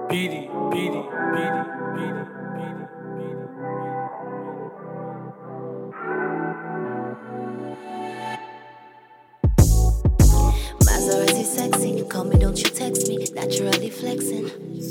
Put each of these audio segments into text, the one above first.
Beady, beady, beady, beady, beady, beady. Maserati sexy, call me, don't you text me. Naturally flexing.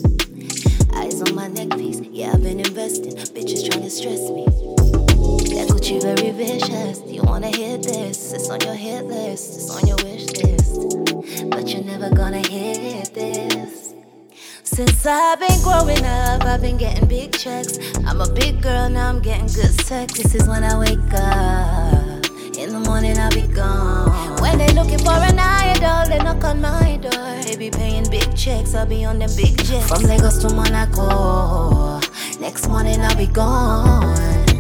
Eyes on my neck piece, yeah, I've been investing. Bitches trying to stress me. That Gucci very vicious. You wanna hear this? It's on your hit list, it's on your wish list. But you're never gonna hear this. Since I've been growing up, I've been getting big checks. I'm a big girl, now I'm getting good sex. This is when I wake up. In the morning I'll be gone. When they looking for an idol, they knock on my door. They be paying big checks, I'll be on them big jets. From Lagos to Monaco. Next morning I'll be gone.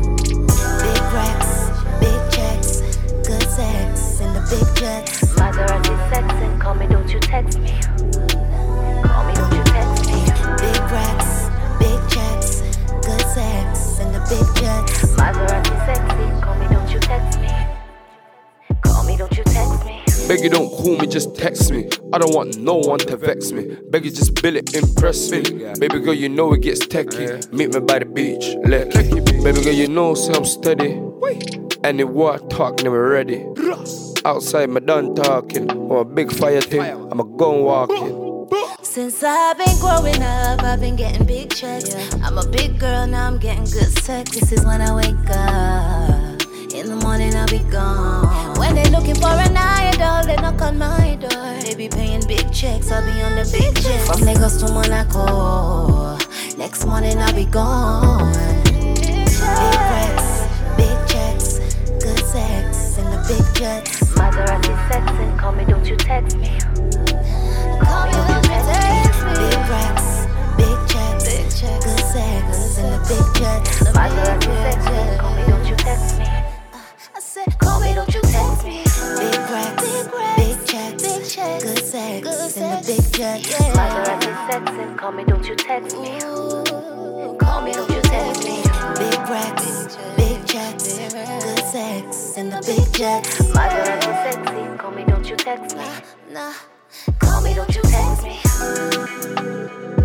Big racks, big checks, good sex in the big jets. Maserati sexing, call me, don't you text me. Call me, don't you text me. Big racks, big checks, good sex in the big jets. Maserati sexy, call me, don't you text me. Call me, don't you text me. Beg you don't call me, just text me. I don't want no one to vex me. Beg you just bill it, impress me. Baby girl, you know it gets techie. Meet me by the beach, Lekki. Baby girl, you know say I'm steady. And the war talk never ready. Outside my done talking. I'm a big fire thing, I'ma go walking. Since I've been growing up, I've been getting big checks. I'm a big girl, now I'm getting good sex. This is when I wake up. In the morning I'll be gone. When they looking for an idol, they knock on my door. They be paying big checks, I'll be on the big jets. From Lagos to Monaco. Next morning I'll be gone. Big racks, big checks, good sex in the big jets. Maserati sexing, call me, don't you text me. Call me, don't you text me. Big racks, big checks, good sex in the big jets. Maserati sexing, call me, don't you text me. I said, call me, don't you text me. Big racks, big checks, good sex in the big jets. Maserati sexing, call me, don't you text me. Call me, don't you text me. Big racks, big checks, good sex in the big jets. Maserati sexy, call me, don't you text me. Nah, call me, don't you text me.